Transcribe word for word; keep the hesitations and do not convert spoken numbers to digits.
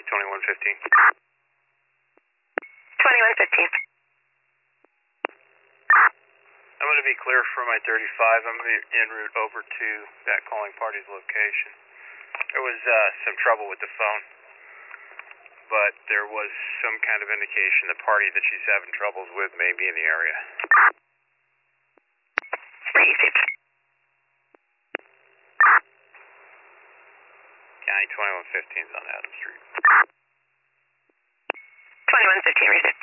twenty-one fifteen. twenty-one fifteen. I'm going to be clear from my thirty-five. I'm going to be en route over to that calling party's location. There was uh, some trouble with the phone, but there was some kind of indication the party that she's having troubles with may be in the area. Received. County twenty-one fifteen is on Adams Street. twenty-one fifteen, received.